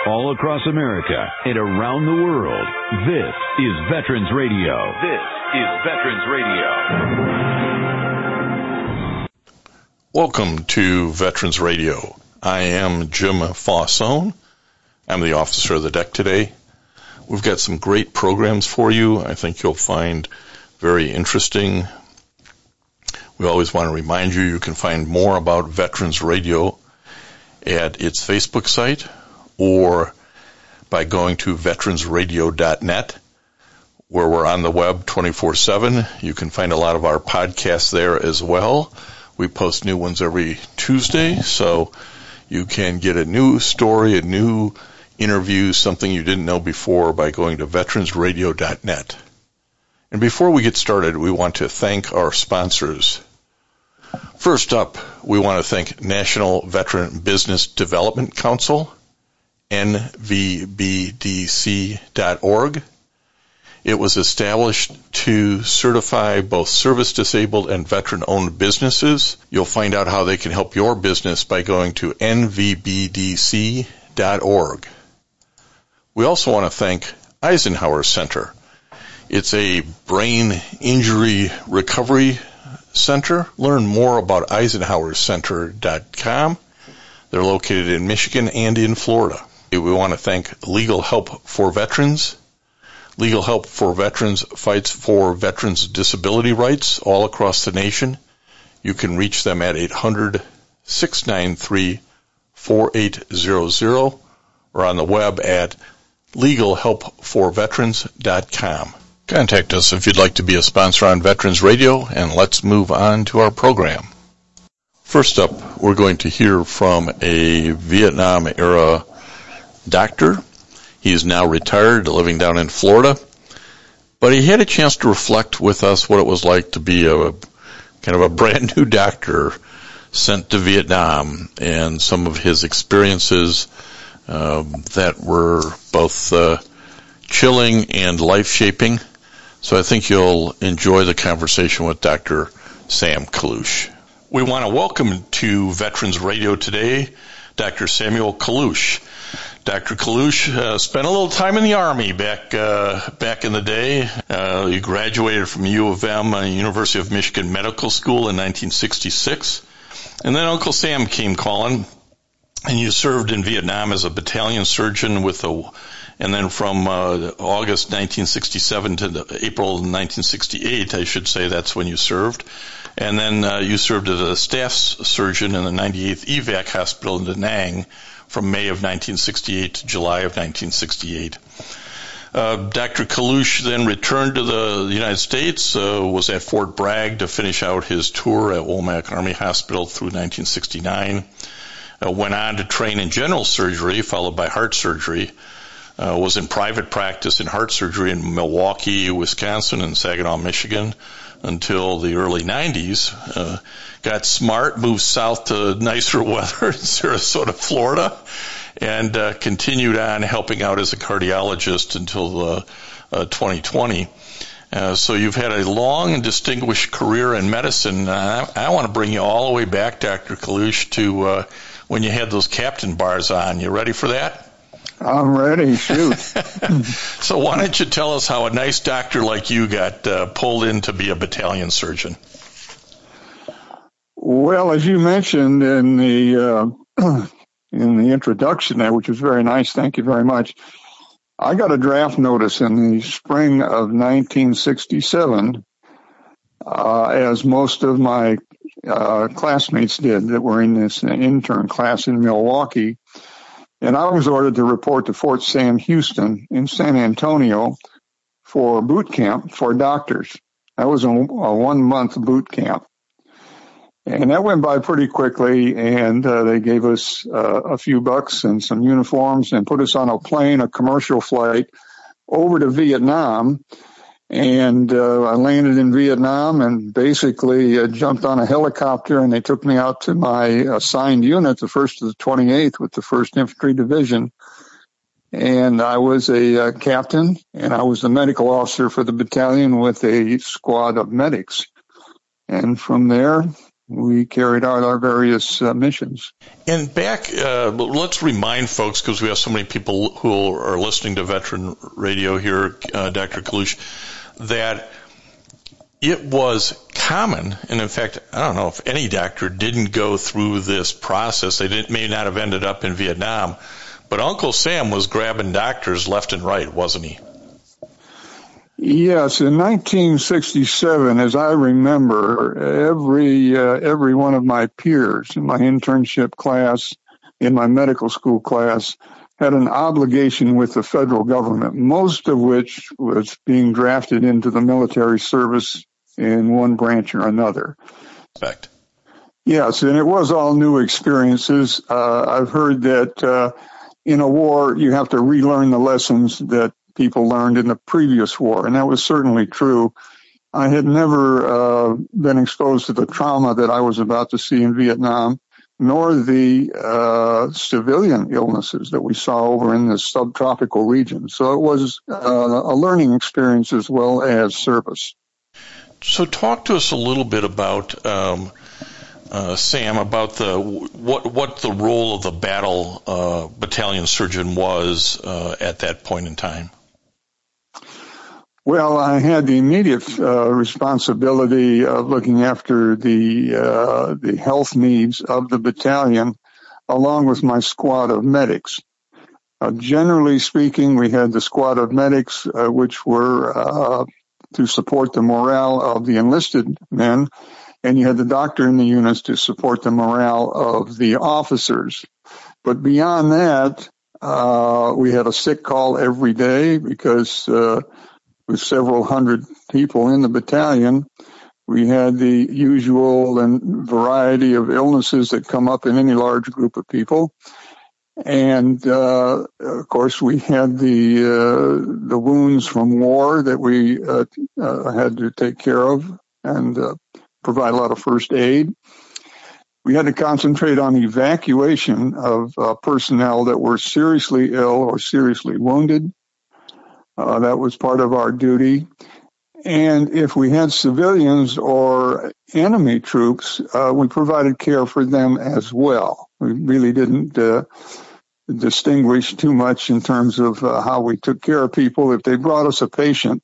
all across America and around the world. This is Veterans Radio. This is Veterans Radio. Welcome to Veterans Radio. I am Jim Fossone. I'm the officer of the deck today. We've got some great programs for you. I think you'll find very interesting. We always want to remind you can find more about Veterans Radio at its Facebook site or by going to veteransradio.net, where we're on the web 24/7. You can find a lot of our podcasts there as well. We post new ones every Tuesday, so you can get a new story, a new interview, something you didn't know before by going to veteransradio.net. And before we get started, we want to thank our sponsors. First up, we want to thank National Veteran Business Development Council, nvbdc.org. It was established to certify both service-disabled and veteran-owned businesses. You'll find out how they can help your business by going to nvbdc.org. We also want to thank Eisenhower Center. It's a brain injury recovery center. Learn more about eisenhowercenter.com. They're located in Michigan and in Florida. We want to thank Legal Help for Veterans. Legal Help for Veterans fights for veterans' disability rights all across the nation. You can reach them at 800-693-4800 or on the web at legalhelpforveterans.com. Contact us if you'd like to be a sponsor on Veterans Radio, and let's move on to our program. First up, we're going to hear from a Vietnam-era doctor. He is now retired, living down in Florida, but he had a chance to reflect with us what it was like to be a kind of a brand new doctor sent to Vietnam and some of his experiences that were both chilling and life-shaping. So I think you'll enjoy the conversation with Dr. Sam Kalush. We want to welcome to Veterans Radio today Dr. Samuel Kalush. Dr. Kalush spent a little time in the Army back in the day. You graduated from U of M, University of Michigan Medical School in 1966. And then Uncle Sam came calling, and you served in Vietnam as a battalion surgeon and then from August 1967 to April 1968, I should say, that's when you served. And then you served as a staff surgeon in the 98th EVAC Hospital in Da Nang from May of 1968 to July of 1968. Dr. Kalush then returned to the United States, was at Fort Bragg to finish out his tour at Womack Army Hospital through 1969. Went on to train in general surgery, followed by heart surgery. Was in private practice in heart surgery in Milwaukee, Wisconsin, and Saginaw, Michigan, until the early 90s. Got smart, moved south to nicer weather in Sarasota, Florida, and continued on helping out as a cardiologist until 2020. So you've had a long and distinguished career in medicine. I want to bring you all the way back, Dr. Kalush, to when you had those captain bars on. You ready for that? I'm ready, shoot. So why don't you tell us how a nice doctor like you got pulled in to be a battalion surgeon? Well, as you mentioned in the introduction there, which was very nice, thank you very much, I got a draft notice in the spring of 1967, as most of my classmates did that were in this intern class in Milwaukee. And I was ordered to report to Fort Sam Houston in San Antonio for boot camp for doctors. That was a 1-month boot camp. And that went by pretty quickly, and they gave us a few bucks and some uniforms and put us on a plane, a commercial flight, over to Vietnam. And I landed in Vietnam and basically jumped on a helicopter, and they took me out to my assigned unit, the 1st of the 28th with the 1st Infantry Division. And I was a captain, and I was the medical officer for the battalion with a squad of medics. And from there, we carried out our various missions. And back, let's remind folks, because we have so many people who are listening to Veteran Radio here, Dr. Kalush, that it was common, and in fact, I don't know if any doctor didn't go through this process. They may not have ended up in Vietnam, but Uncle Sam was grabbing doctors left and right, wasn't he? Yes, in 1967, as I remember, every one of my peers in my internship class, in my medical school class, had an obligation with the federal government, most of which was being drafted into the military service in one branch or another. Correct. Yes, and it was all new experiences. I've heard that in a war, you have to relearn the lessons that people learned in the previous war, and that was certainly true. I had never been exposed to the trauma that I was about to see in Vietnam, nor the civilian illnesses that we saw over in the subtropical region. So it was a learning experience as well as service. So talk to us a little bit about, Sam, about what the role of the battle battalion surgeon was at that point in time. Well, I had the immediate responsibility of looking after the health needs of the battalion, along with my squad of medics. Generally speaking, we had the squad of medics, which were to support the morale of the enlisted men, and you had the doctor in the units to support the morale of the officers. But beyond that, we had a sick call every day because with several hundred people in the battalion, we had the usual and variety of illnesses that come up in any large group of people. And, of course, we had the wounds from war that we had to take care of and provide a lot of first aid. We had to concentrate on evacuation of personnel that were seriously ill or seriously wounded. That was part of our duty. And if we had civilians or enemy troops, we provided care for them as well. We really didn't distinguish too much in terms of how we took care of people if they brought us a patient.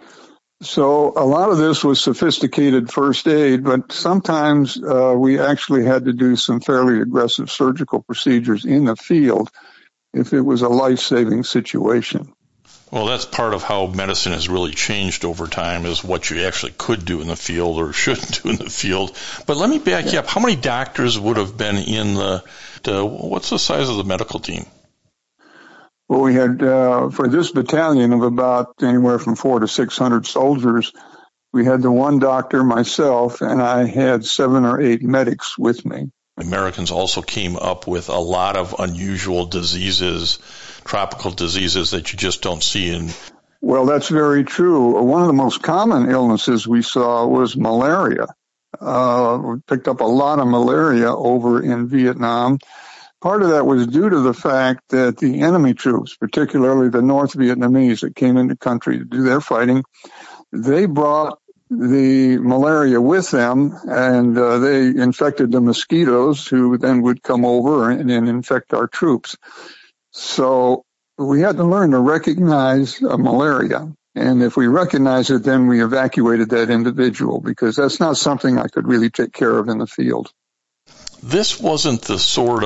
So a lot of this was sophisticated first aid, but sometimes we actually had to do some fairly aggressive surgical procedures in the field if it was a life-saving situation. Well, that's part of how medicine has really changed over time, is what you actually could do in the field or shouldn't do in the field. But let me back you up. How many doctors would have been in what's the size of the medical team? Well, we had, for this battalion of about anywhere from 400 to 600 soldiers, we had the one doctor, myself, and I had 7 or 8 medics with me. Americans also came up with a lot of unusual diseases, tropical diseases that you just don't see in. Well, that's very true. One of the most common illnesses we saw was malaria. We picked up a lot of malaria over in Vietnam. Part of that was due to the fact that the enemy troops, particularly the North Vietnamese that came into the country to do their fighting, they brought the malaria with them, and they infected the mosquitoes, who then would come over and infect our troops. So we had to learn to recognize malaria. And if we recognized it, then we evacuated that individual, because that's not something I could really take care of in the field. This wasn't the sort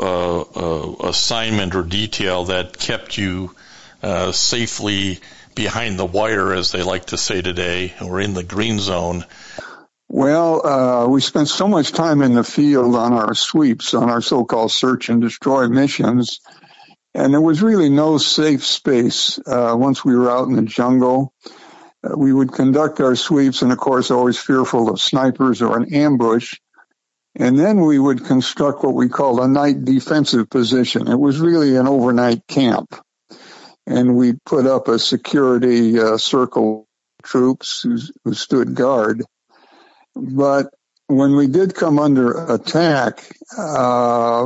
of assignment or detail that kept you safely behind the wire, as they like to say today, or in the green zone. Well, we spent so much time in the field on our sweeps, on our so-called search and destroy missions, and there was really no safe space once we were out in the jungle. We would conduct our sweeps, and of course always fearful of snipers or an ambush. And then we would construct what we called a night defensive position. It was really an overnight camp. And we'd put up a security circle of troops who stood guard. But when we did come under attack,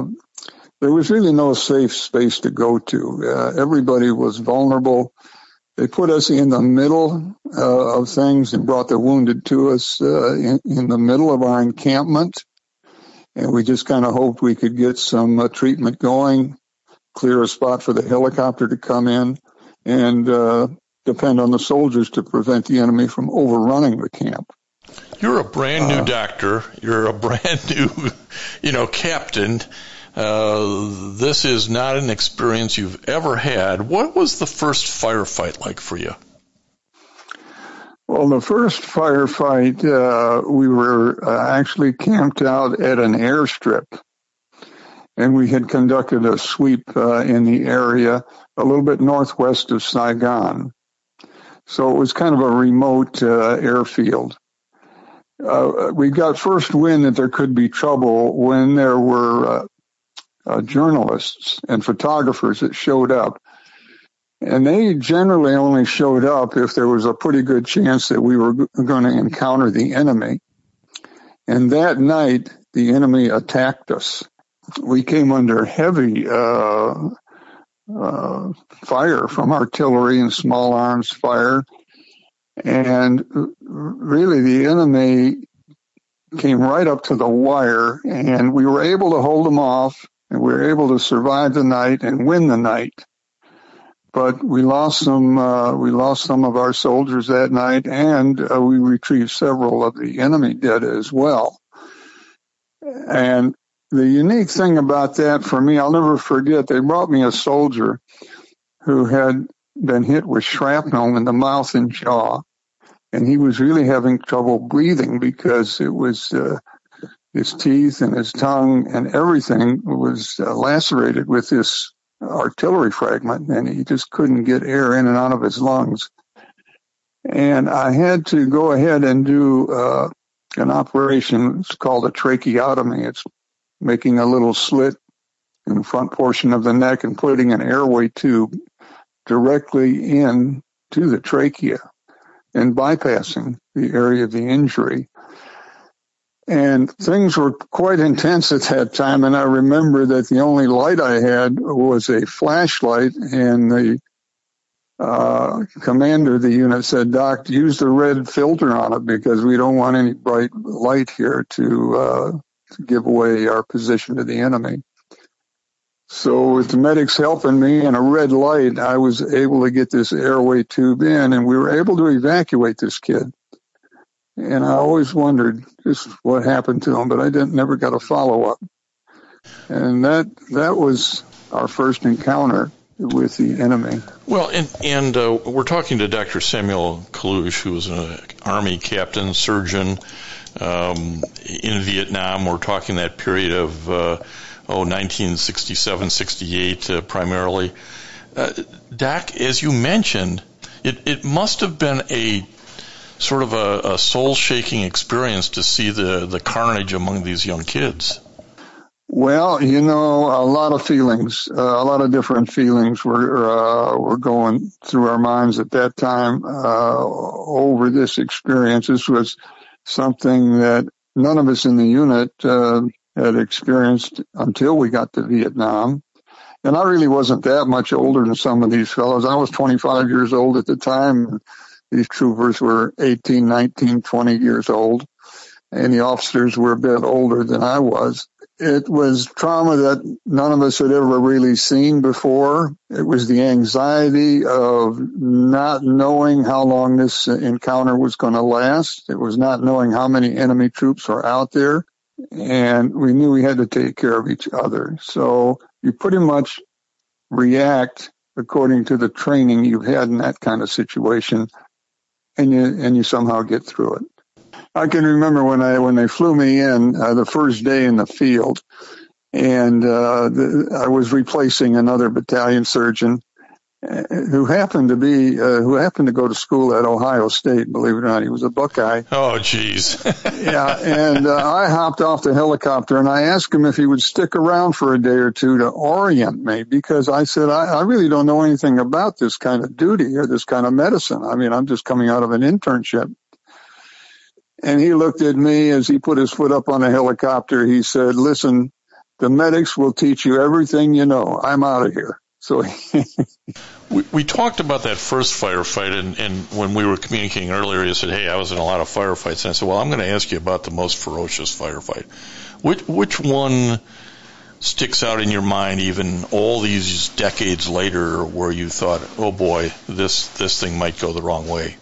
there was really no safe space to go to. Everybody was vulnerable. They put us in the middle of things and brought the wounded to us in the middle of our encampment. And we just kind of hoped we could get some treatment going, clear a spot for the helicopter to come in, and depend on the soldiers to prevent the enemy from overrunning the camp. You're a brand new doctor. You're a brand new, captain. This is not an experience you've ever had. What was the first firefight like for you? Well, the first firefight, we were actually camped out at an airstrip, and we had conducted a sweep in the area a little bit northwest of Saigon. So it was kind of a remote airfield. We got first wind that there could be trouble when there were journalists and photographers that showed up. And they generally only showed up if there was a pretty good chance that we were going to encounter the enemy. And that night, the enemy attacked us. We came under heavy fire from artillery and small arms fire. And really, the enemy came right up to the wire, and we were able to hold them off, and we were able to survive the night and win the night. But we lost some of our soldiers that night, and we retrieved several of the enemy dead as well. And the unique thing about that for me, I'll never forget, they brought me a soldier who had been hit with shrapnel in the mouth and jaw, and he was really having trouble breathing because it was his teeth and his tongue and everything was lacerated with this artillery fragment, and he just couldn't get air in and out of his lungs. And I had to go ahead and do an operation. It's called a tracheotomy. It's making a little slit in the front portion of the neck and putting an airway tube directly in to the trachea and bypassing the area of the injury. And things were quite intense at that time, and I remember that the only light I had was a flashlight, and the commander of the unit said, "Doc, use the red filter on it because we don't want any bright light here to give away our position to the enemy." So with the medics helping me and a red light, I was able to get this airway tube in, and we were able to evacuate this kid. And I always wondered just what happened to him, but I never got a follow-up. And that was our first encounter with the enemy. Well, and we're talking to Dr. Samuel Kalush, who was an Army captain, surgeon in Vietnam. We're talking that period of 1967, 68 primarily. Doc, as you mentioned, it must have been a sort of a soul-shaking experience to see the carnage among these young kids. Well, a lot of feelings, a lot of different feelings were going through our minds at that time over this experience. This was something that none of us in the unit had experienced until we got to Vietnam. And I really wasn't that much older than some of these fellows. I was 25 years old at the time. These troopers were 18, 19, 20 years old, and the officers were a bit older than I was. It was trauma that none of us had ever really seen before. It was the anxiety of not knowing how long this encounter was going to last. It was not knowing how many enemy troops were out there, and we knew we had to take care of each other. So you pretty much react according to the training you've had in that kind of situation, and you somehow get through it. I can remember when they flew me in the first day in the field, and I was replacing another battalion surgeon who happened to go to school at Ohio State. Believe it or not, he was a Buckeye. Oh, geez. Yeah, and I hopped off the helicopter and I asked him if he would stick around for a day or two to orient me, because I said I really don't know anything about this kind of duty or this kind of medicine. I mean, I'm just coming out of an internship. And he looked at me as he put his foot up on the helicopter. He said, "Listen, the medics will teach you everything you know. I'm out of here." So we talked about that first firefight, and when we were communicating earlier, you said, hey, I was in a lot of firefights. And I said, well, I'm going to ask you about the most ferocious firefight. Which one sticks out in your mind even all these decades later where you thought, oh, boy, this thing might go the wrong way?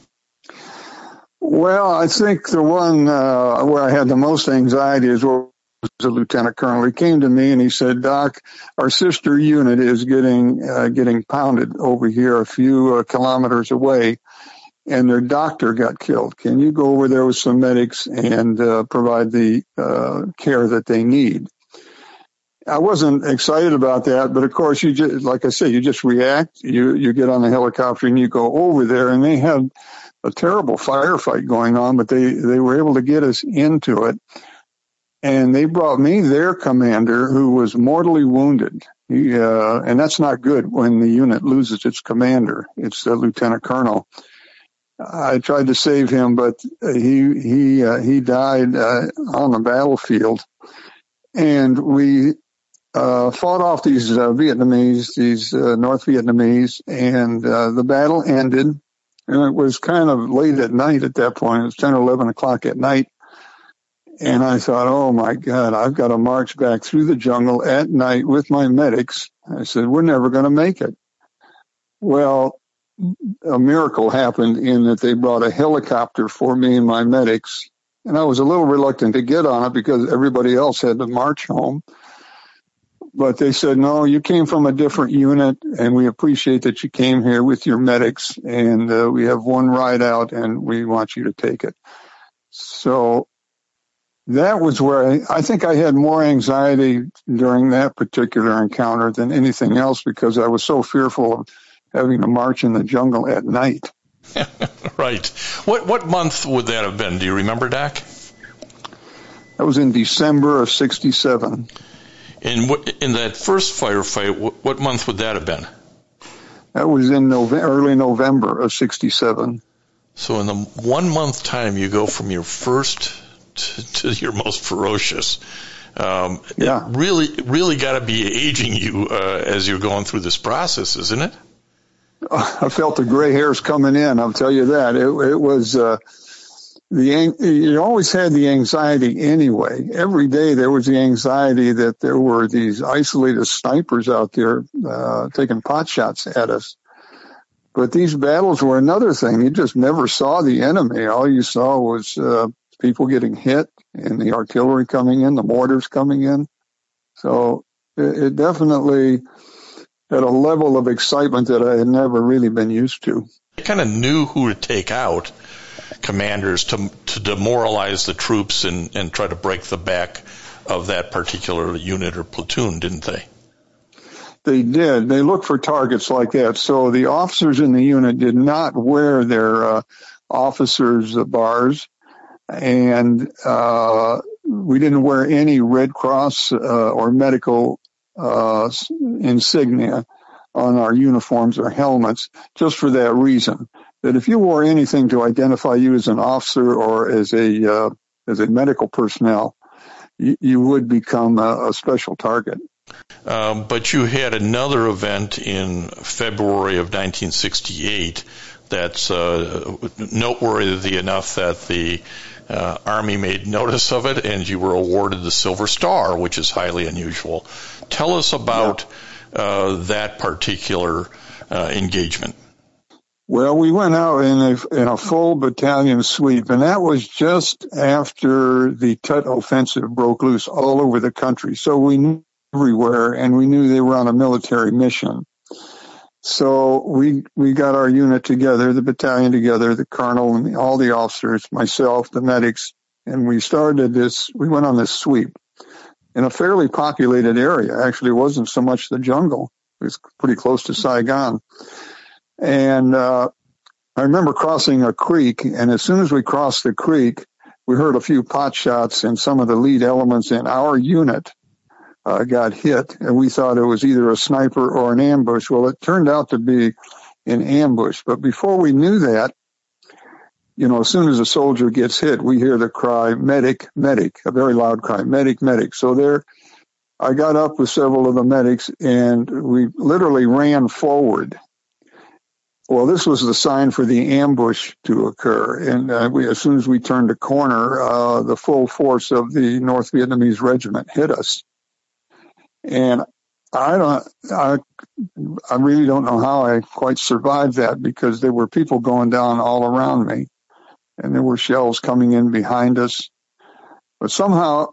Well, I think the one where I had the most anxiety is was a lieutenant colonel. He came to me and he said, Doc, our sister unit is getting pounded over here a few kilometers away, and their doctor got killed. Can you go over there with some medics and provide the care that they need? I wasn't excited about that, but of course, you just, like I said, you just react. You get on the helicopter and you go over there, and they had a terrible firefight going on, but they were able to get us into it. And they brought me their commander, who was mortally wounded. And that's not good when the unit loses its commander. It's the lieutenant colonel. I tried to save him, but he died on the battlefield. And we fought off these Vietnamese, these North Vietnamese, and the battle ended. And it was kind of late at night at that point. It was 10 or 11 o'clock at night. And I thought, oh, my God, I've got to march back through the jungle at night with my medics. I said, we're never going to make it. Well, a miracle happened in that they brought a helicopter for me and my medics. And I was a little reluctant to get on it because everybody else had to march home. But they said, no, you came from a different unit, and we appreciate that you came here with your medics, and we have one ride out, and we want you to take it. So that was where I think I had more anxiety during that particular encounter than anything else because I was so fearful of having to march in the jungle at night. Right. What month would that have been? Do you remember, Doc? That was in December of 1967. In that first firefight, what month would that have been? That was in early November of 1967. So in the 1 month time, you go from your first to your most ferocious. Yeah. It really got to be aging you as you're going through this process, isn't it? I felt the gray hairs coming in. I'll tell you that. It was you always had the anxiety anyway. Every day there was the anxiety that there were these isolated snipers out there taking pot shots at us. But these battles were another thing. You just never saw the enemy. All you saw was people getting hit and the artillery coming in, the mortars coming in. So it definitely had a level of excitement that I had never really been used to. I kind of knew who to take out, commanders, to demoralize the troops and try to break the back of that particular unit or platoon, didn't they? They did. They looked for targets like that. So the officers in the unit did not wear their officers' bars, and we didn't wear any Red Cross or medical insignia on our uniforms or helmets, just for that reason. That if you wore anything to identify you as an officer or as a medical personnel, you would become a special target. But you had another event in February of 1968 that's noteworthy enough that the Army made notice of it, and you were awarded the Silver Star, which is highly unusual. Tell us about that particular engagement. Well, we went out in a full battalion sweep, and that was just after the Tet Offensive broke loose all over the country. So we knew everywhere, and we knew they were on a military mission. So we got our unit together, the battalion together, the colonel and all the officers, myself, the medics, and we went on this sweep in a fairly populated area. Actually, it wasn't so much the jungle. It was pretty close to Saigon. And I remember crossing a creek, and as soon as we crossed the creek, we heard a few pot shots, and some of the lead elements in our unit got hit, and we thought it was either a sniper or an ambush. Well, it turned out to be an ambush. But before we knew that, as soon as a soldier gets hit, we hear the cry, medic, medic, a very loud cry, medic, medic. So I got up with several of the medics, and we literally ran forward. Well, this was the sign for the ambush to occur, and as soon as we turned a corner, the full force of the North Vietnamese regiment hit us. And I really don't know how I quite survived that, because there were people going down all around me, and there were shells coming in behind us. But somehow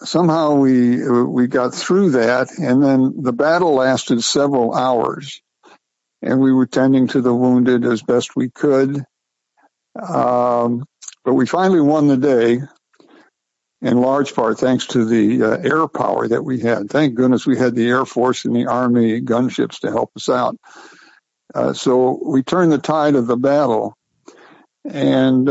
we got through that, and then the battle lasted several hours, and we were tending to the wounded as best we could. But we finally won the day, in large part thanks to the air power that we had. Thank goodness we had the Air Force and the Army gunships to help us out. So we turned the tide of the battle, and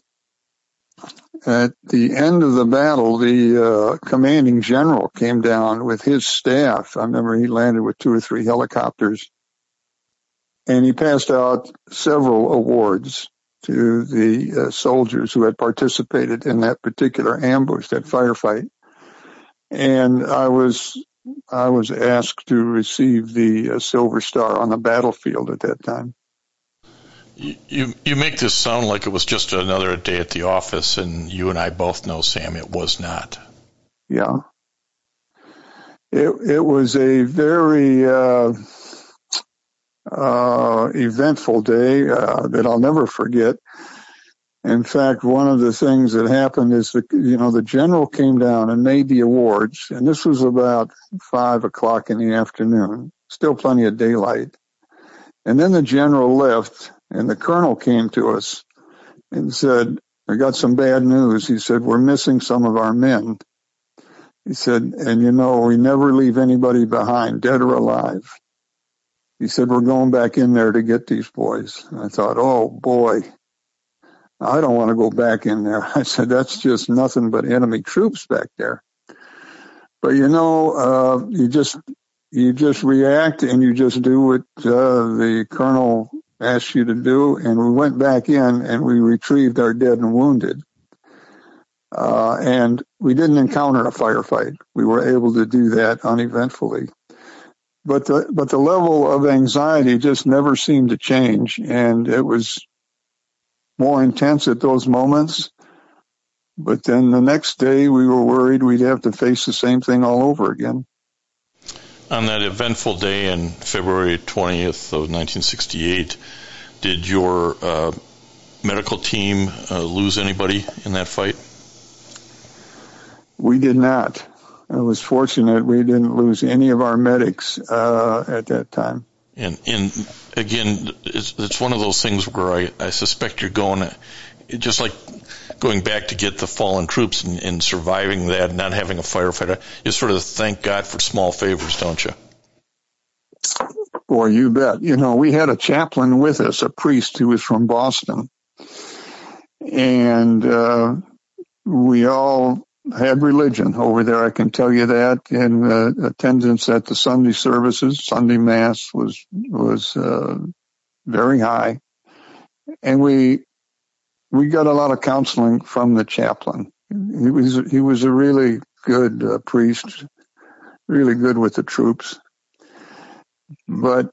at the end of the battle, the commanding general came down with his staff. I remember he landed with 2 or 3 helicopters, and he passed out several awards to the soldiers who had participated in that particular ambush, that firefight. And I was asked to receive the Silver Star on the battlefield at that time. You make this sound like it was just another day at the office, and you and I both know, Sam, it was not. Yeah. It was a very eventful day that I'll never forget. In fact, one of the things that happened is the general came down and made the awards, and this was about 5 o'clock in the afternoon, still plenty of daylight. And then the general left, and the colonel came to us and said, "I got some bad news." He said, "We're missing some of our men." He said, "And we never leave anybody behind, dead or alive." He said, "We're going back in there to get these boys." And I thought, oh boy, I don't want to go back in there. I said, that's just nothing but enemy troops back there. But you just react, and you just do what the colonel asked you to do. And we went back in, and we retrieved our dead and wounded. And we didn't encounter a firefight. We were able to do that uneventfully. But the level of anxiety just never seemed to change, and it was more intense at those moments. But then the next day, we were worried we'd have to face the same thing all over again. On that eventful day in February 20th of 1968, did your medical team lose anybody in that fight? We did not. I was fortunate we didn't lose any of our medics at that time. And again, it's one of those things where I suspect you're going, just like going back to get the fallen troops and surviving that and not having a firefighter, you sort of thank God for small favors, don't you? Boy, you bet. We had a chaplain with us, a priest who was from Boston. And we all had religion over there, I can tell you that. And attendance at the Sunday services, Sunday Mass was very high. And we got a lot of counseling from the chaplain. He was a really good priest, really good with the troops. But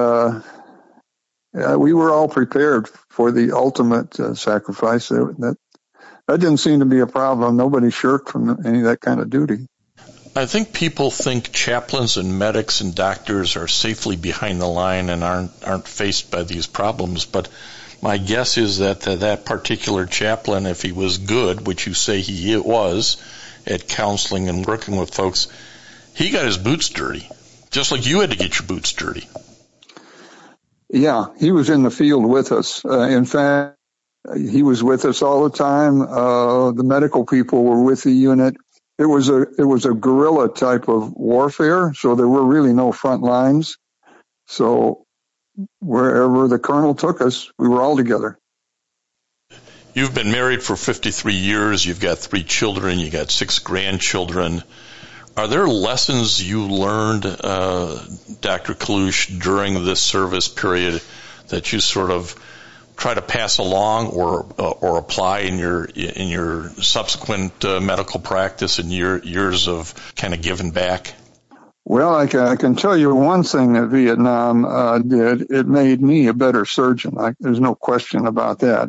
we were all prepared for the ultimate sacrifice. That didn't seem to be a problem. Nobody shirked from any of that kind of duty. I think people think chaplains and medics and doctors are safely behind the line and aren't faced by these problems. But my guess is that that particular chaplain, if he was good, which you say he was, at counseling and working with folks, he got his boots dirty, just like you had to get your boots dirty. Yeah, he was in the field with us. In fact, he was with us all the time. The medical people were with the unit. It was a guerrilla type of warfare, so there were really no front lines. So wherever the colonel took us, we were all together. You've been married for 53 years. You've got 3 children. You got 6 grandchildren. Are there lessons you learned, Dr. Kalush, during this service period that you sort of try to pass along or apply in your subsequent medical practice and years of kind of giving back? Well, I can tell you one thing that Vietnam did. It made me a better surgeon. There's no question about that.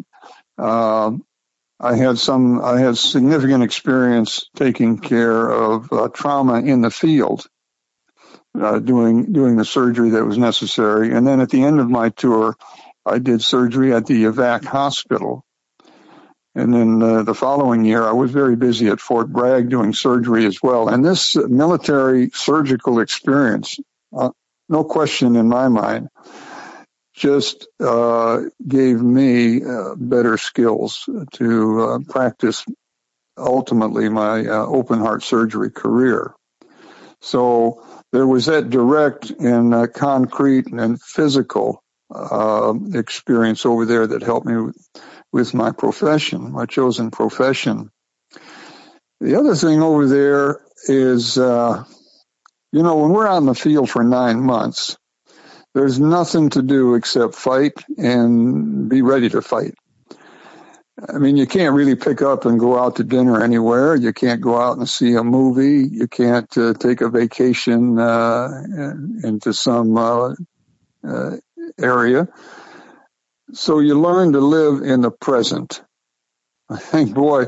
I had significant experience taking care of trauma in the field, doing the surgery that was necessary. And then at the end of my tour, I did surgery at the Evac Hospital. And then the following year, I was very busy at Fort Bragg doing surgery as well. And this military surgical experience, no question in my mind, just gave me better skills to practice ultimately my open heart surgery career. So there was that direct and concrete and physical experience over there that helped me with my profession, my chosen profession. The other thing over there is, when we're out in the field for 9 months, there's nothing to do except fight and be ready to fight. I mean, you can't really pick up and go out to dinner anywhere. You can't go out and see a movie. You can't take a vacation into some area. So you learn to live in the present. I think, boy,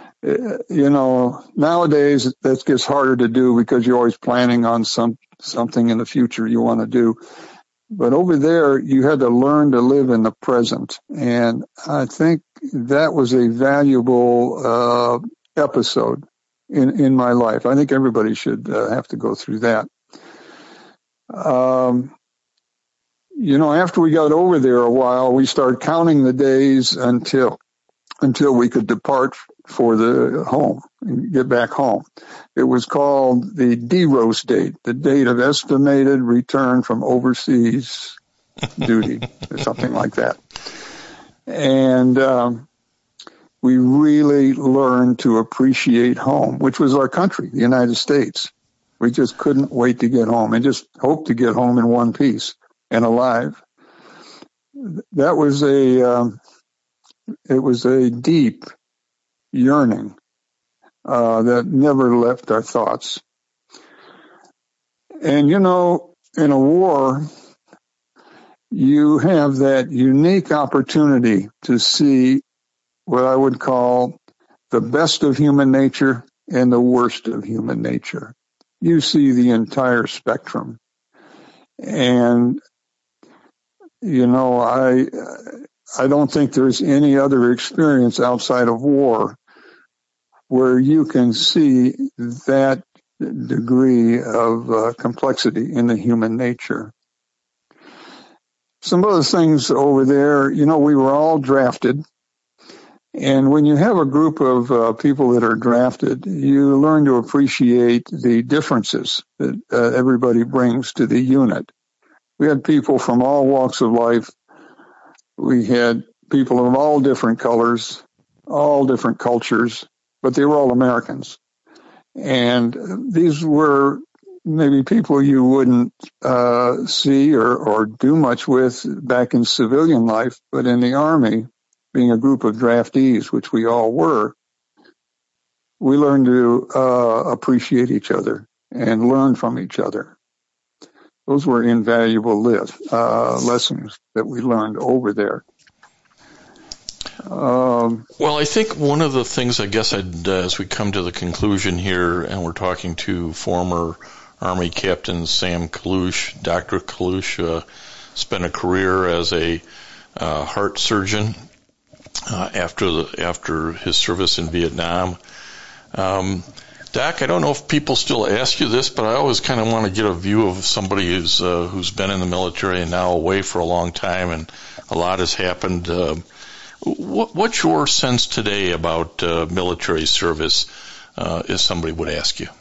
nowadays that gets harder to do because you're always planning on something in the future you want to do. But over there, you had to learn to live in the present. And I think that was a valuable episode in my life. I think everybody should have to go through that. After we got over there a while, we started counting the days until we could depart for the home and get back home. It was called the DEROS date, the date of estimated return from overseas duty, or something like that. And we really learned to appreciate home, which was our country, the United States. We just couldn't wait to get home and just hoped to get home in one piece and alive. That was it was a deep yearning that never left our thoughts. And, in a war, you have that unique opportunity to see what I would call the best of human nature and the worst of human nature. You see the entire spectrum. And, I don't think there's any other experience outside of war where you can see that degree of complexity in the human nature. Some other things over there, we were all drafted. And when you have a group of people that are drafted, you learn to appreciate the differences that everybody brings to the unit. We had people from all walks of life. We had people of all different colors, all different cultures, but they were all Americans. And these were maybe people you wouldn't see or do much with back in civilian life, but in the Army, being a group of draftees, which we all were, we learned to appreciate each other and learn from each other. Those were invaluable lessons that we learned over there. Well, I think one of the things, I guess, as we come to the conclusion here, and we're talking to former Army Captain Sam Kalush. Dr. Kalush spent a career as a heart surgeon after his service in Vietnam. Doc, I don't know if people still ask you this, but I always kind of want to get a view of somebody who's been in the military and now away for a long time, and a lot has happened. What's your sense today about military service, if somebody would ask you?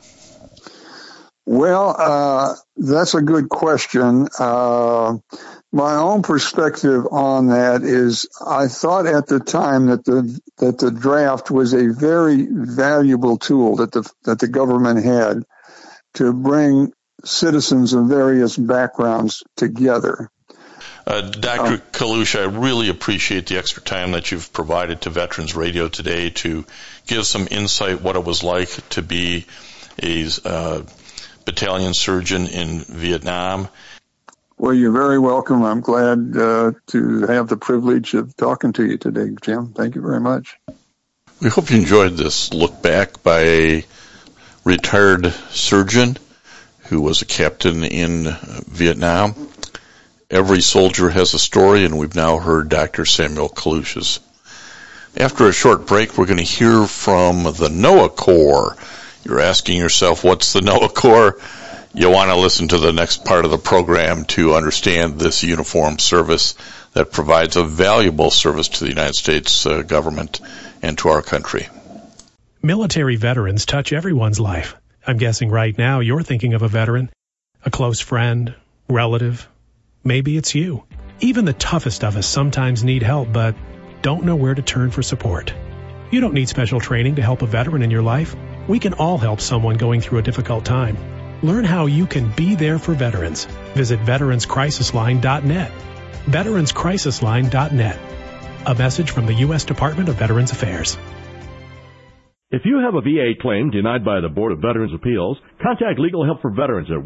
Well, that's a good question. My own perspective on that is I thought at the time that the draft was a very valuable tool that the government had to bring citizens of various backgrounds together. Dr. Kalush, I really appreciate the extra time that you've provided to Veterans Radio today to give some insight what it was like to be a battalion surgeon in Vietnam. Well, you're very welcome. I'm glad to have the privilege of talking to you today, Jim. Thank you very much. We hope you enjoyed this look back by a retired surgeon who was a captain in Vietnam. Every soldier has a story, and we've now heard Dr. Samuel Kalush's. After a short break, we're going to hear from the NOAA Corps. You're asking yourself, what's the NOAA Corps? You want to listen to the next part of the program to understand this uniformed service that provides a valuable service to the United States government and to our country. Military veterans touch everyone's life. I'm guessing right now you're thinking of a veteran, a close friend, relative. Maybe it's you. Even the toughest of us sometimes need help, but don't know where to turn for support. You don't need special training to help a veteran in your life. We can all help someone going through a difficult time. Learn how you can be there for veterans. Visit veteranscrisisline.net. veteranscrisisline.net. A message from the U.S. Department of Veterans Affairs. If you have a VA claim denied by the Board of Veterans Appeals, contact Legal Help for Veterans at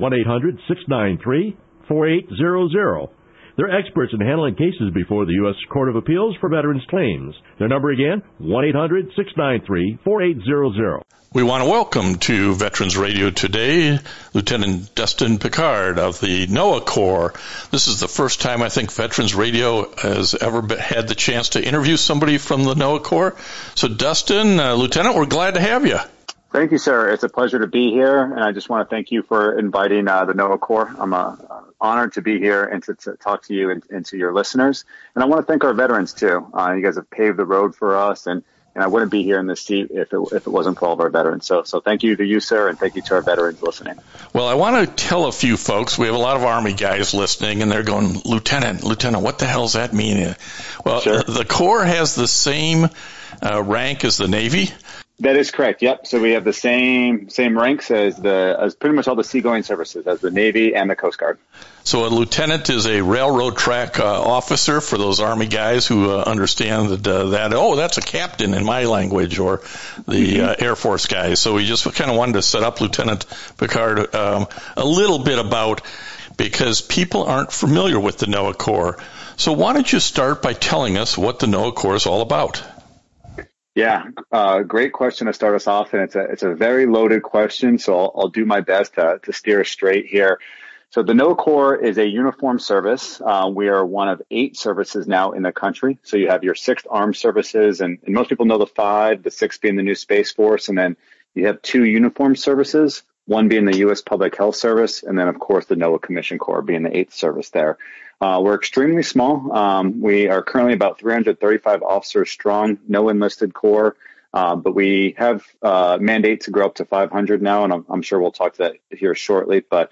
1-800-693-4800. They're experts in handling cases before the U.S. Court of Appeals for Veterans Claims. Their number again, 1-800-693-4800. We want to welcome to Veterans Radio today Lieutenant Dustin Picard of the NOAA Corps. This is the first time I think Veterans Radio has ever had the chance to interview somebody from the NOAA Corps. So Dustin, Lieutenant, we're glad to have you. Thank you, sir. It's a pleasure to be here, and I just want to thank you for inviting the NOAA Corps. I'm honored to be here and to talk to you and to your listeners. And I want to thank our veterans, too. You guys have paved the road for us, and I wouldn't be here in this seat if it wasn't for all of our veterans. So thank you to you, sir, and thank you to our veterans listening. Well, I want to tell a few folks, we have a lot of Army guys listening, and they're going, Lieutenant, what the hell does that mean? Well, sure. The Corps has the same rank as the Navy. That is correct. Yep. So we have the same ranks as pretty much all the seagoing services, as the Navy and the Coast Guard. So a lieutenant is a railroad track officer for those Army guys who understand that that's a captain in my language, or the Air Force guys. So we just kind of wanted to set up Lieutenant Picard a little bit about, because people aren't familiar with the NOAA Corps. So why don't you start by telling us what the NOAA Corps is all about? Yeah, great question to start us off, and it's a very loaded question, so I'll do my best to steer us straight here. So the NOAA Corps is a uniformed service. We are one of 8 services now in the country. So you have your 6 armed services, and most people know the 5, the 6 being the new Space Force, and then you have 2 uniformed services, one being the U.S. Public Health Service, and then, of course, the NOAA Commission Corps being the 8th service there. We're extremely small. We are currently about 335 officers strong, no enlisted corps, but we have mandate to grow up to 500 now, and I'm sure we'll talk to that here shortly. But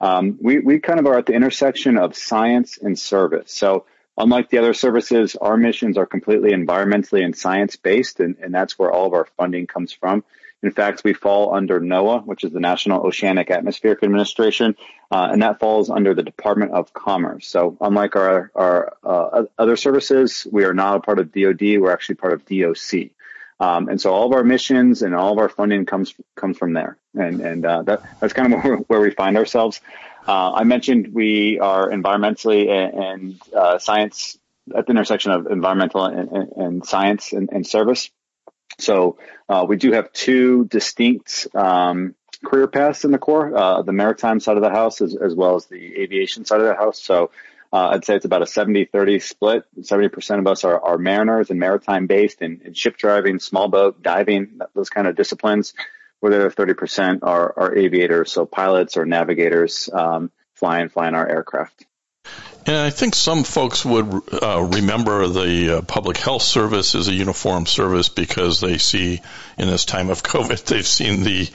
we kind of are at the intersection of science and service. So unlike the other services, our missions are completely environmentally and science-based, and that's where all of our funding comes from. In fact, we fall under NOAA, which is the National Oceanic Atmospheric Administration, and that falls under the Department of Commerce. So unlike our other services, we are not a part of DOD. We're actually part of DOC. And so all of our missions and all of our funding comes from there. And that's kind of where we find ourselves. I mentioned we are environmentally and science, at the intersection of environmental and science and service. So we do have 2 distinct career paths in the Corps, the maritime side of the house as well as the aviation side of the house. So I'd say it's about a 70-30 split. 70% of us are mariners and maritime based in ship driving, small boat, diving, those kind of disciplines, where the other 30% are aviators, so pilots or navigators flying our aircraft. And I think some folks would remember the public health service as a uniform service because they see, in this time of COVID, they've seen the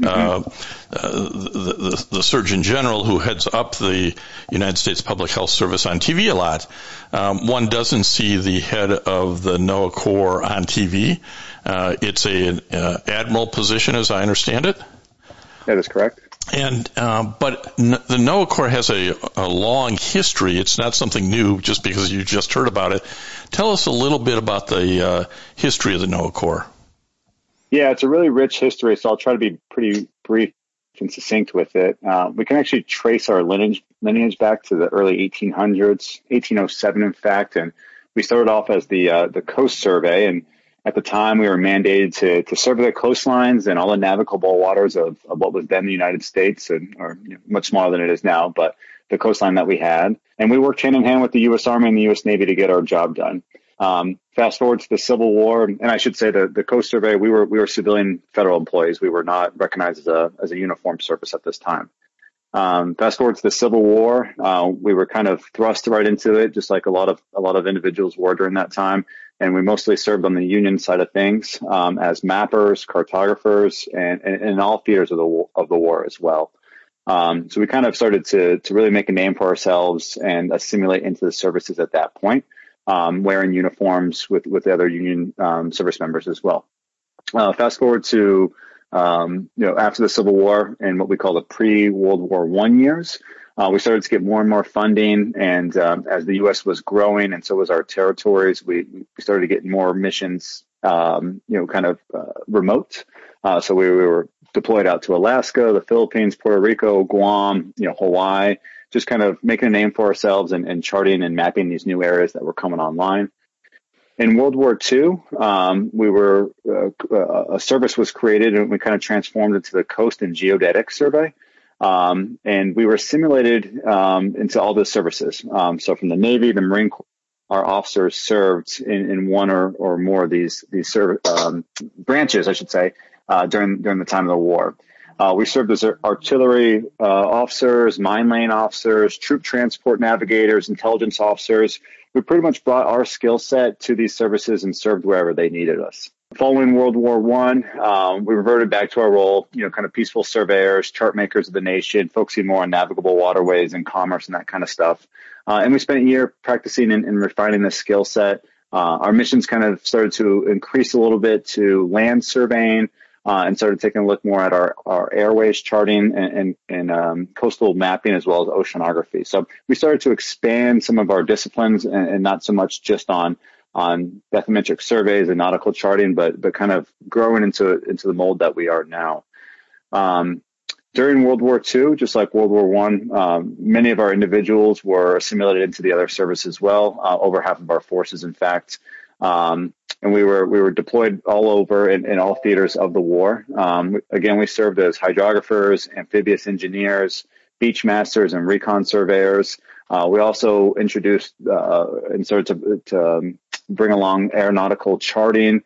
Surgeon General who heads up the United States Public Health Service on TV a lot. One doesn't see the head of the NOAA Corps on TV. It's an admiral position, as I understand it. That is correct. And but the NOAA Corps has a long history. It's not something new just because you just heard about it. Tell us a little bit about the history of the NOAA Corps. Yeah, it's a really rich history, so I'll try to be pretty brief and succinct with it. We can actually trace our lineage back to the early 1800s, 1807 in fact, and we started off as the Coast Survey, and at the time we were mandated to survey the coastlines and all the navigable waters of what was then the United States, or much smaller than it is now, but the coastline that we had. And we worked hand in hand with the U.S. Army and the U.S. Navy to get our job done. Fast forward to the Civil War, and I should say the Coast Survey, we were civilian federal employees. We were not recognized as a uniformed service at this time. Fast forward to the Civil War, we were kind of thrust right into it, just like a lot of individuals were during that time. And we mostly served on the Union side of things, as mappers, cartographers, and in all theaters of the war as well. So we kind of started to really make a name for ourselves and assimilate into the services at that point, wearing uniforms with the other Union service members as well. Fast forward to after the Civil War and what we call the pre-World War I years, we started to get more and more funding, and as the U.S. was growing, and so was our territories, we started to get more missions, remote. So we were deployed out to Alaska, the Philippines, Puerto Rico, Guam, Hawaii, just kind of making a name for ourselves and charting and mapping these new areas that were coming online. In World War II, a service was created, and we kind of transformed into the Coast and Geodetic Survey. And we were assimilated into all those services. So from the Navy, the Marine Corps, our officers served in one or more of these branches, I should say, during the time of the war. We served as artillery officers, mine lane officers, troop transport navigators, intelligence officers. We pretty much brought our skill set to these services and served wherever they needed us. Following World War I, we reverted back to our role, kind of peaceful surveyors, chart makers of the nation, focusing more on navigable waterways and commerce and that kind of stuff. And we spent a year practicing and refining this skill set. Our missions kind of started to increase a little bit to land surveying, and started taking a look more at our airways charting and coastal mapping as well as oceanography. So we started to expand some of our disciplines and not so much just on bathymetric surveys and nautical charting, but kind of growing into the mold that we are now. During World War II, just like World War I, many of our individuals were assimilated into the other service as well, over half of our forces, in fact. And we were deployed all over in all theaters of the war. Again, we served as hydrographers, amphibious engineers, beach masters, and recon surveyors. We also introduced and started to bring along aeronautical charting,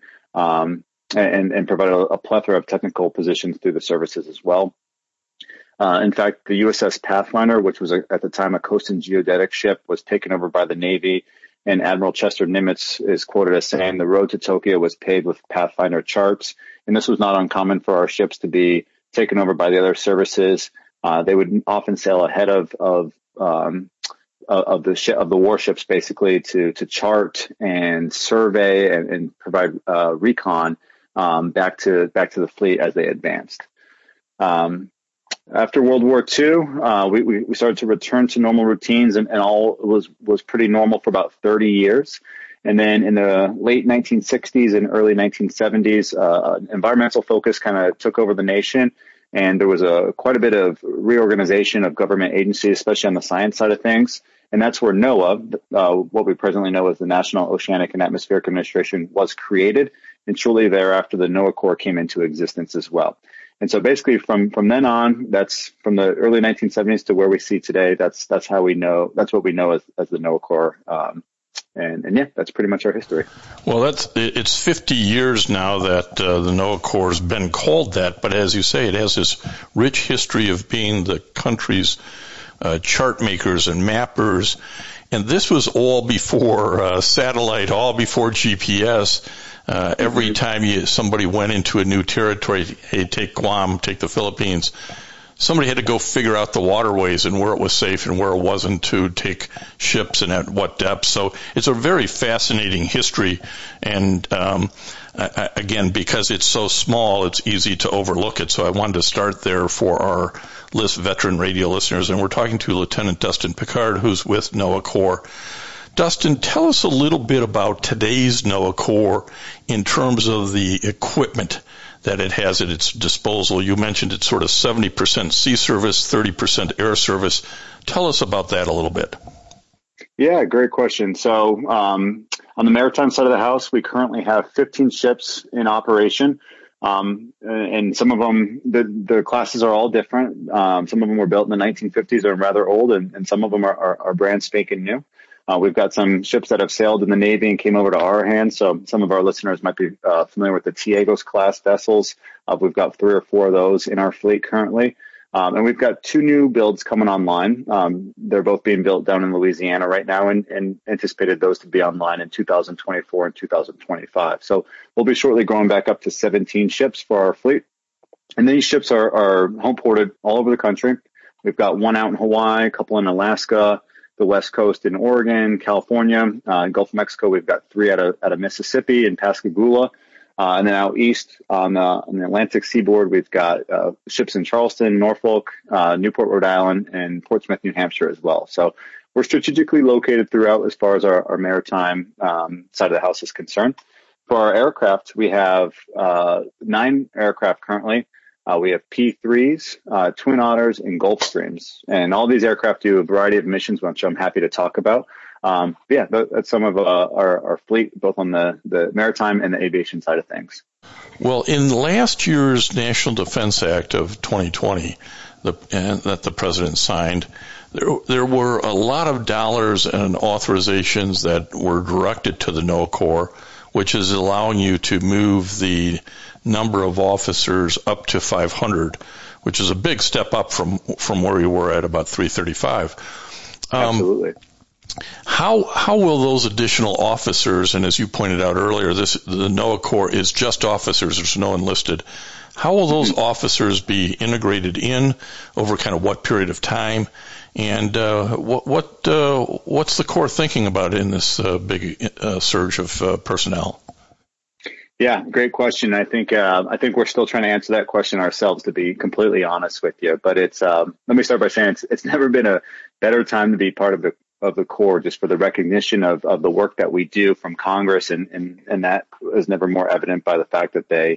and provided a plethora of technical positions through the services as well. In fact, the USS Pathfinder, which was at the time a coast and geodetic ship, was taken over by the Navy. And Admiral Chester Nimitz is quoted as saying, "The road to Tokyo was paved with Pathfinder charts." And this was not uncommon for our ships to be taken over by the other services. They would often sail ahead of the warships, basically to chart and survey and provide recon back to the fleet as they advanced. After World War II, we started to return to normal routines, and all was pretty normal for about 30 years. And then in the late 1960s and early 1970s, environmental focus kind of took over the nation, and there was quite a bit of reorganization of government agencies, especially on the science side of things. And that's where NOAA, what we presently know as the National Oceanic and Atmospheric Administration, was created. And shortly thereafter, the NOAA Corps came into existence as well. And so basically from then on, that's from the early 1970s to where we see today, that's how we know, that's what we know as the NOAA Corps. And yeah, that's pretty much our history. Well, it's 50 years now that the NOAA Corps has been called that, but as you say, it has this rich history of being the country's chart makers and mappers. And this was all before satellite, all before GPS. Every time somebody went into a new territory, hey, take Guam, take the Philippines, somebody had to go figure out the waterways and where it was safe and where it wasn't to take ships and at what depth. So it's a very fascinating history. And again, because it's so small, it's easy to overlook it. So I wanted to start there for our veteran radio listeners. And we're talking to Lieutenant Dustin Picard, who's with NOAA Corps. Dustin, tell us a little bit about today's NOAA Corps in terms of the equipment that it has at its disposal. You mentioned it's sort of 70% sea service, 30% air service. Tell us about that a little bit. Yeah, great question. So on the maritime side of the house, we currently have 15 ships in operation. And some of them, the classes are all different. Some of them were built in the 1950s, are rather old, and some of them are brand spanking new. We've got some ships that have sailed in the Navy and came over to our hands. So some of our listeners might be familiar with the Tiegos class vessels. We've got 3 or 4 of those in our fleet currently. And we've got 2 new builds coming online. They're both being built down in Louisiana right now, and anticipated those to be online in 2024 and 2025. So we'll be shortly going back up to 17 ships for our fleet. And these ships are home ported all over the country. We've got 1 out in Hawaii, a couple in Alaska, the West Coast in Oregon, California, Gulf of Mexico. We've got 3 out of Mississippi in Pascagoula. And then out east on the Atlantic seaboard, we've got ships in Charleston, Norfolk, Newport, Rhode Island, and Portsmouth, New Hampshire as well. So we're strategically located throughout as far as our maritime side of the house is concerned. For our aircraft, we have 9 aircraft currently. We have P3s, Twin Otters, and Gulfstreams. And all these aircraft do a variety of missions, which I'm happy to talk about. That's some of our fleet, both on the maritime and the aviation side of things. Well, in last year's National Defense Act of 2020 that the President signed, there were a lot of dollars and authorizations that were directed to the NOAA Corps, which is allowing you to move the number of officers up to 500, which is a big step up from where you were at about 335. Absolutely. How will those additional officers, and as you pointed out earlier, the NOAA Corps is just officers, there's no enlisted. How will those officers be integrated in over kind of what period of time? And what's the Corps thinking about in this big surge of personnel? Yeah, great question. I think we're still trying to answer that question ourselves, to be completely honest with you. But it's let me start by saying it's never been a better time to be part of the Corps, just for the recognition of the work that we do from Congress, and that is never more evident by the fact that they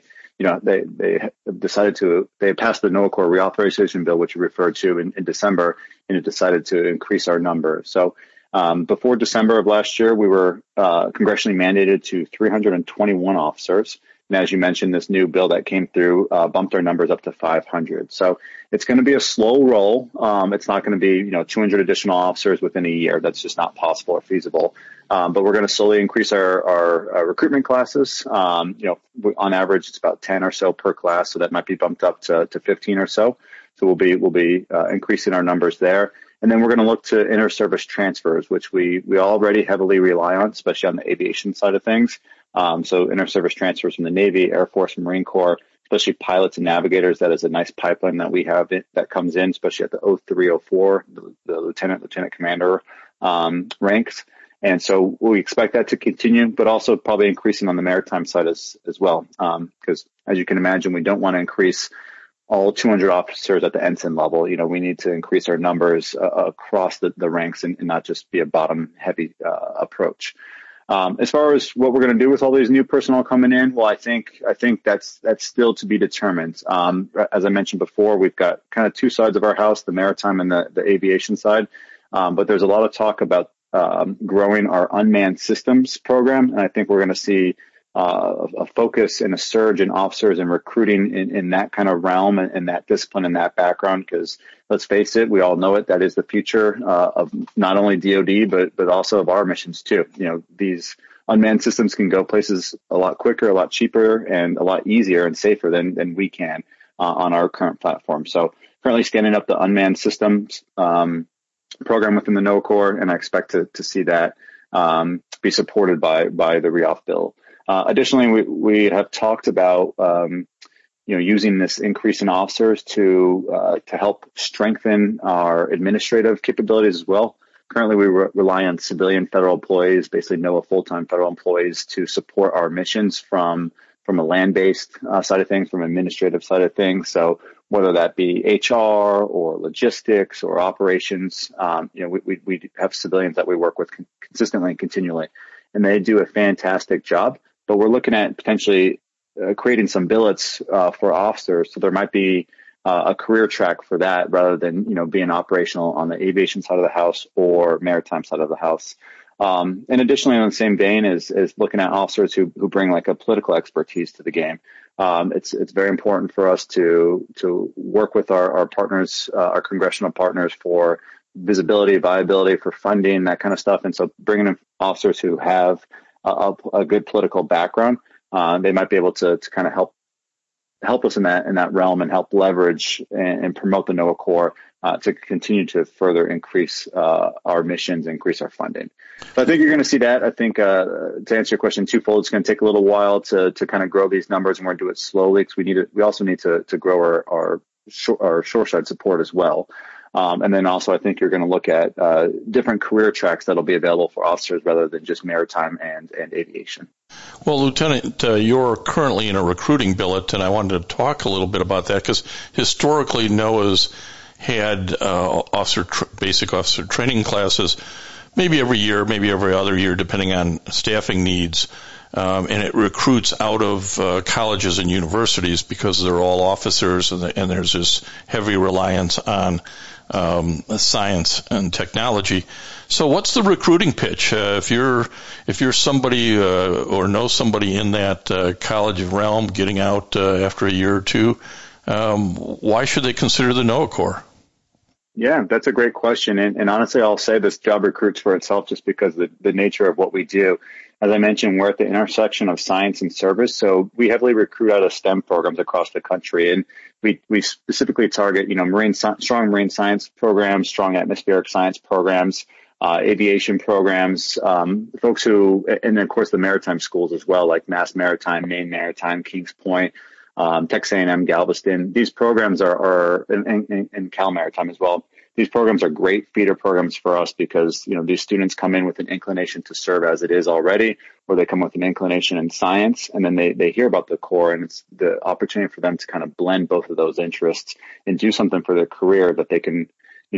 passed the NOAA Corps reauthorization bill, which you referred to in December, and it decided to increase our number. So before December of last year, we were congressionally mandated to 321 officers. And as you mentioned, this new bill that came through bumped our numbers up to 500. So it's going to be a slow roll. It's not going to be 200 additional officers within a year. That's just not possible or feasible. But we're going to slowly increase our recruitment classes. On average, it's about 10 or so per class, so that might be bumped up to 15 or so. So we'll be increasing our numbers there. And then we're going to look to inter-service transfers, which we already heavily rely on, especially on the aviation side of things. So inter-service transfers from the Navy, Air Force, and Marine Corps, especially pilots and navigators. That is a nice pipeline that we have that comes in, especially at the 03, 04, the lieutenant commander ranks. And so we expect that to continue, but also probably increasing on the maritime side as well. Because as you can imagine, we don't want to increase all 200 officers at the ensign level. We need to increase our numbers across the ranks and not just be a bottom heavy approach. As far as what we're going to do with all these new personnel coming in, well, I think that's still to be determined. As I mentioned before, we've got kind of 2 sides of our house, the maritime and the aviation side. But there's a lot of talk about growing our unmanned systems program. And I think we're going to see a focus and a surge in officers and recruiting in that kind of realm and that discipline and that background, because let's face it, we all know it. That is the future of not only DoD, but also of our missions too. These unmanned systems can go places a lot quicker, a lot cheaper, and a lot easier and safer than we can on our current platform. So currently standing up the unmanned systems program within the NOAA Corps, and I expect to see that be supported by the reauth bill. Additionally, we have talked about using this increase in officers to help strengthen our administrative capabilities as well. Currently, we rely on civilian federal employees, basically NOAA full-time federal employees, to support our missions from a land-based side of things, from an administrative side of things. So whether that be HR or logistics or operations, we have civilians that we work with consistently and continually, and they do a fantastic job. But we're looking at potentially creating some billets for officers, so there might be a career track for that rather than being operational on the aviation side of the house or maritime side of the house. And additionally, on the same vein is looking at officers who bring like a political expertise to the game. It's very important for us to work with our partners, our congressional partners, for visibility, viability, for funding, that kind of stuff. And so bringing in officers who have a good political background, they might be able to kind of help us in that realm and help leverage and promote the NOAA Corps to continue to further increase our missions, increase our funding. So I think you're going to see that. I think to answer your question twofold, it's going to take a little while to kind of grow these numbers, and we're going to do it slowly because we also need to grow our shoreside support as well. And then also, I think you're going to look at different career tracks that'll be available for officers rather than just maritime and aviation. Well, Lieutenant, you're currently in a recruiting billet, and I wanted to talk a little bit about that because historically NOAA's had basic officer training classes maybe every year, maybe every other year, depending on staffing needs. And it recruits out of colleges and universities because they're all officers, and there's this heavy reliance on science and technology. So what's the recruiting pitch? If you're somebody or know somebody in that college realm getting out after a year or two, why should they consider the NOAA Corps? Yeah, that's a great question. And honestly, I'll say this job recruits for itself just because of the nature of what we do. As I mentioned, we're at the intersection of science and service. So we heavily recruit out of STEM programs across the country. And we specifically target, strong marine science programs, strong atmospheric science programs, aviation programs, folks who, and then of course the maritime schools as well, like Mass Maritime, Maine Maritime, Kings Point, Texas A&M, Galveston. These programs are and Cal Maritime as well. These programs are great feeder programs for us because, these students come in with an inclination to serve as it is already, or they come with an inclination in science, and then they hear about the Corps, and it's the opportunity for them to kind of blend both of those interests and do something for their career that they can,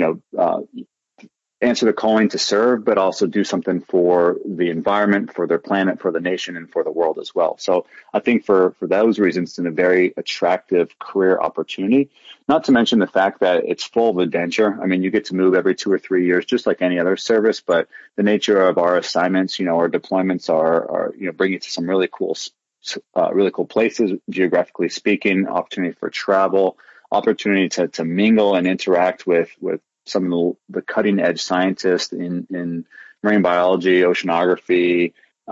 answer the calling to serve, but also do something for the environment, for their planet, for the nation, and for the world as well. So I think for those reasons, it's a very attractive career opportunity, not to mention the fact that it's full of adventure. I mean, you get to move every 2 or 3 years, just like any other service, but the nature of our assignments, our deployments are bring you to some really cool places, geographically speaking, opportunity for travel, opportunity to mingle and interact with some of the cutting edge scientists in marine biology, oceanography,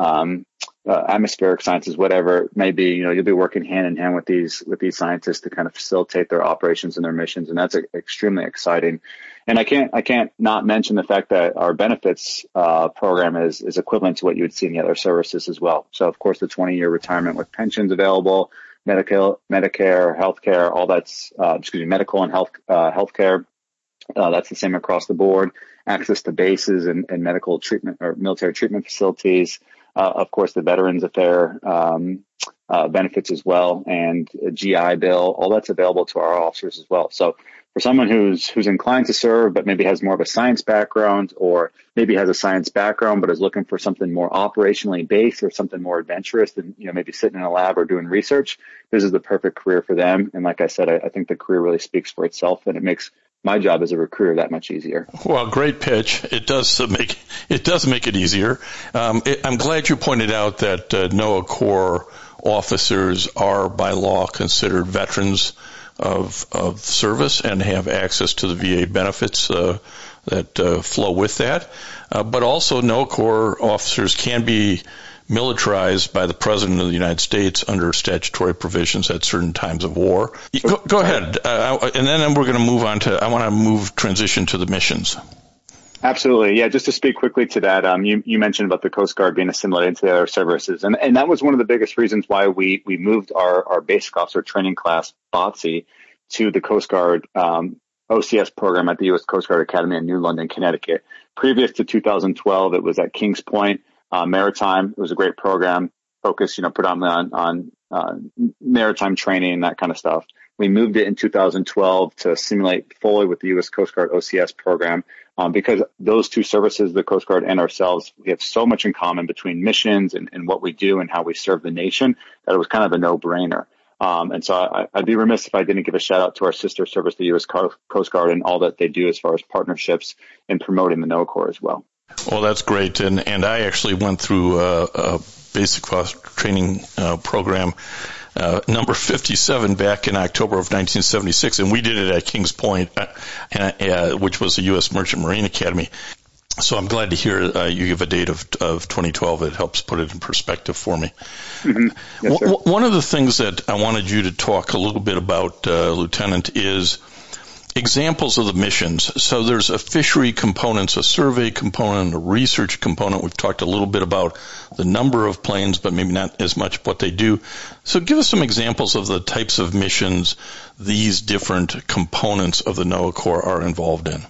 atmospheric sciences, whatever it may be. You'll be working hand in hand with these scientists to kind of facilitate their operations and their missions, and that's extremely exciting. And I can't not mention the fact that our benefits program is equivalent to what you would see in the other services as well. So of course, the 20-year retirement with pensions available, Medicare, healthcare, all that's medical and healthcare. That's the same across the board. Access to bases and medical treatment or military treatment facilities. Of course, the Veterans Affairs benefits as well, and a GI Bill. All that's available to our officers as well. So for someone who's inclined to serve but maybe has more of a science background, or maybe has a science background but is looking for something more operationally based or something more adventurous than maybe sitting in a lab or doing research, this is the perfect career for them. And like I said, I think the career really speaks for itself, and it makes my job as a recruiter that much easier. Well, great pitch. It does make it easier. I'm glad you pointed out that NOAA Corps officers are by law considered veterans of service and have access to the VA benefits that flow with that. But also NOAA Corps officers can be militarized by the President of the United States under statutory provisions at certain times of war. Go ahead. And then we're going to move on to, I want to transition to the missions. Absolutely. Yeah, just to speak quickly to that, you mentioned about the Coast Guard being assimilated into the other services. And that was one of the biggest reasons why we moved our basic officer training class, BOTC, to the Coast Guard OCS program at the U.S. Coast Guard Academy in New London, Connecticut. Previous to 2012, it was at Kings Point Maritime. It was a great program, focused, predominantly on maritime training and that kind of stuff. We moved it in 2012 to assimilate fully with the U.S. Coast Guard OCS program because those two services, the Coast Guard and ourselves, we have so much in common between missions and what we do and how we serve the nation that it was kind of a no-brainer. And so I'd be remiss if I didn't give a shout out to our sister service, the U.S. Coast Guard, and all that they do as far as partnerships in promoting the NOAA Corps as well. Well, that's great. And I actually went through a basic training program, number 57, back in October of 1976, and we did it at Kings Point, which was the U.S. Merchant Marine Academy. So I'm glad to hear you give a date of 2012. It helps put it in perspective for me. Mm-hmm. Yes, sir. One of the things that I wanted you to talk a little bit about, Lieutenant, is examples of the missions. So there's a fishery component, a survey component, a research component. We've talked a little bit about the number of planes, but maybe not as much what they do. So give us some examples of the types of missions these different components of the NOAA Corps are involved in.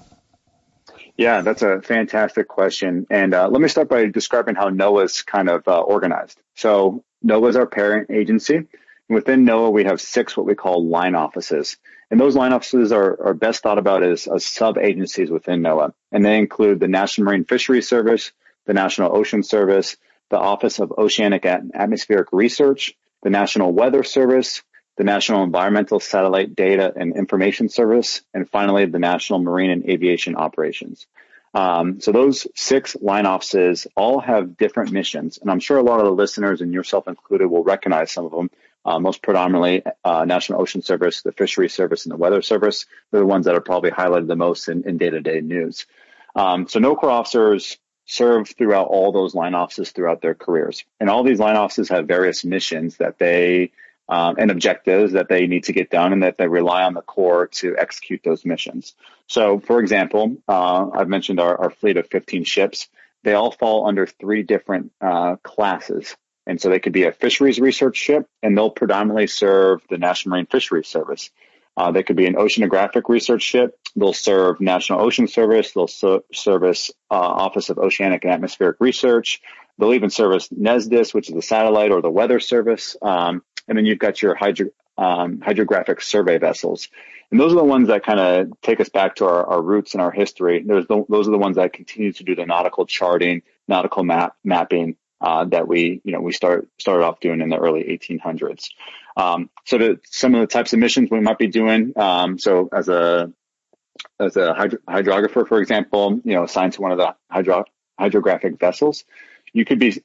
Yeah, that's a fantastic question. And let me start by describing how NOAA's kind of organized. So NOAA is our parent agency. And within NOAA, we have 6 what we call line offices. And those line offices are best thought about as sub-agencies within NOAA. And they include the National Marine Fisheries Service, the National Ocean Service, the Office of Oceanic and Atmospheric Research, the National Weather Service, the National Environmental Satellite Data and Information Service, and finally, the National Marine and Aviation Operations. So those 6 line offices all have different missions, and I'm sure a lot of the listeners, and yourself included, will recognize some of them. Most predominantly, National Ocean Service, the Fisheries Service, and the Weather Service. They're the ones that are probably highlighted the most in day-to-day news. So NOAA Corps officers serve throughout all those line offices throughout their careers. And all these line offices have various missions that they and objectives that they need to get done, and that they rely on the Corps to execute those missions. So, for example, I've mentioned our fleet of 15 ships. They all fall under 3 different classes. And so they could be a fisheries research ship, and they'll predominantly serve the National Marine Fisheries Service. They could be an oceanographic research ship. They'll serve National Ocean Service. They'll service Office of Oceanic and Atmospheric Research. They'll even service NESDIS, which is the satellite or the weather service. And then you've got your hydrographic survey vessels. And those are the ones that kind of take us back to our roots and our history. Those are the ones that continue to do the nautical charting, nautical mapping that we started off doing in the early 1800s. So some of the types of missions we might be doing. So as a hydrographer, for example, assigned to one of the hydrographic vessels, you could be,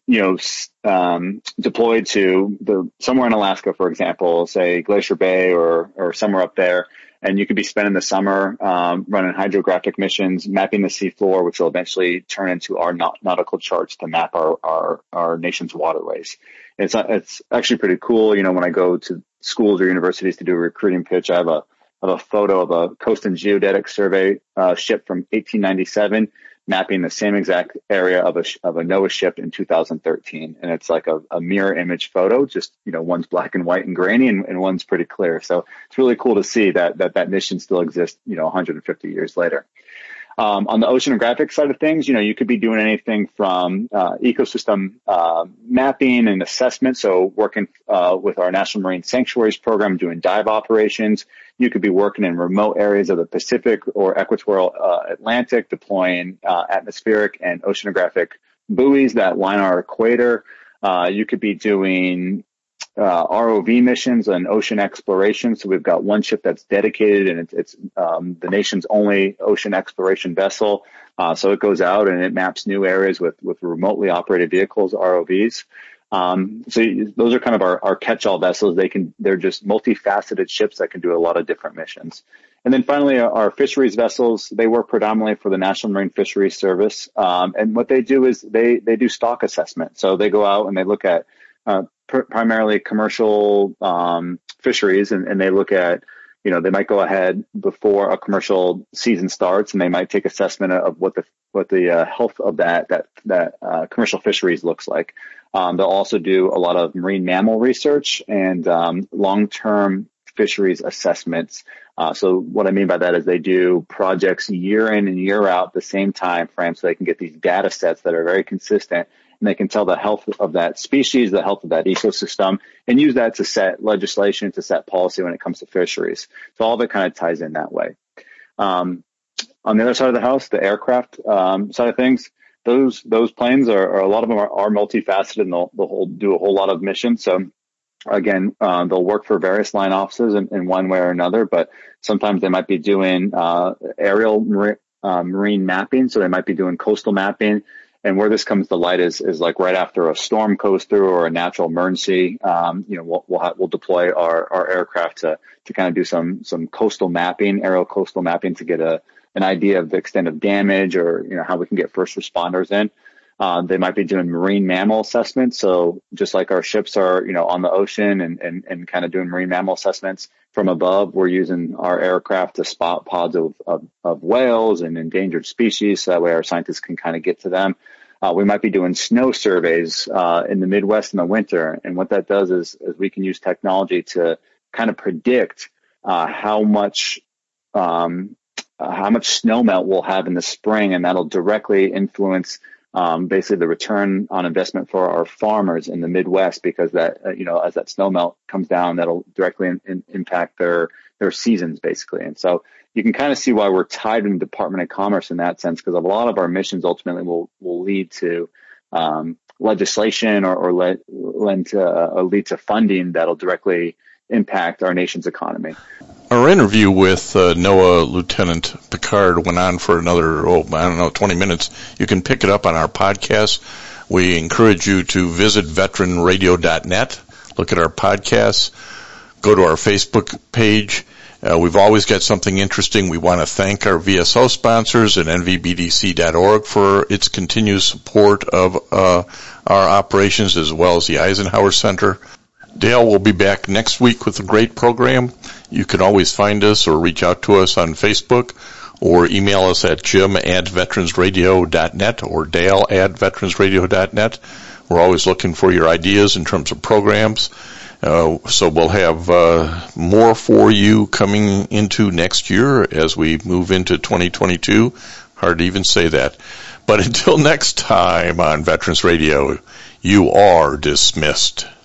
deployed to somewhere in Alaska, for example, say Glacier Bay or somewhere up there. And you could be spending the summer running hydrographic missions, mapping the seafloor, which will eventually turn into our nautical charts to map our nation's waterways. It's actually pretty cool. When I go to schools or universities to do a recruiting pitch, I have a photo of a Coast and Geodetic Survey ship from 1897. Mapping the same exact area of a NOAA ship in 2013. And it's like a mirror image photo, just, one's black and white and grainy and one's pretty clear. So it's really cool to see that mission still exists, 150 years later. On the oceanographic side of things, you could be doing anything from ecosystem mapping and assessment. So working with our National Marine Sanctuaries program, doing dive operations. You could be working in remote areas of the Pacific or equatorial Atlantic, deploying atmospheric and oceanographic buoys that line our equator. You could be doing ROV missions and ocean exploration. So we've got one ship that's dedicated, and it's the nation's only ocean exploration vessel. So it goes out and it maps new areas with remotely operated vehicles, ROVs. So those are kind of our catch-all vessels. They're just multifaceted ships that can do a lot of different missions. And then finally, our fisheries vessels, they work predominantly for the National Marine Fisheries Service. And what they do is they do stock assessment. So they go out and they look at primarily commercial fisheries, and they look at they might go ahead before a commercial season starts, and they might take assessment of what the health of that commercial fisheries looks like. They'll also do a lot of marine mammal research and long-term fisheries assessments. So what I mean by that is they do projects year in and year out, the same time frame, so they can get these data sets that are very consistent, and they can tell the health of that species, the health of that ecosystem, and use that to set legislation, to set policy when it comes to fisheries. So all of it kind of ties in that way. On the other side of the house, the aircraft side of things, those planes are a lot of them are multifaceted, and they'll do a whole lot of missions. So again, they'll work for various line offices in one way or another, but sometimes they might be doing aerial marine mapping. So they might be doing coastal mapping. And where this comes to light is like right after a storm goes through or a natural emergency. We'll deploy our aircraft to kind of do some coastal mapping, aerial coastal mapping, to get an idea of the extent of damage, or how we can get first responders in. They might be doing marine mammal assessments. So just like our ships are, on the ocean and kind of doing marine mammal assessments from above, we're using our aircraft to spot pods of whales and endangered species. So that way our scientists can kind of get to them. We might be doing snow surveys in the Midwest in the winter. And what that does is we can use technology to kind of predict how much snowmelt we'll have in the spring, and that'll directly influence basically the return on investment for our farmers in the Midwest, because that, as that snowmelt comes down, that'll directly impact their seasons basically. And so you can kind of see why we're tied in the Department of Commerce in that sense, because a lot of our missions ultimately will lead to legislation or lead to funding that'll directly impact our nation's economy. Our interview with NOAA Lieutenant Picard went on for another, 20 minutes. You can pick it up on our podcast. We encourage you to visit veteranradio.net, look at our podcasts, go to our Facebook page. We've always got something interesting. We want to thank our VSO sponsors and nvbdc.org for its continued support of our operations, as well as the Eisenhower Center. Dale will be back next week with a great program. You can always find us or reach out to us on Facebook, or email us at jim@veteransradio.net or dale@veteransradio.net. We're always looking for your ideas in terms of programs. So we'll have more for you coming into next year as we move into 2022. Hard to even say that. But until next time on Veterans Radio, you are dismissed.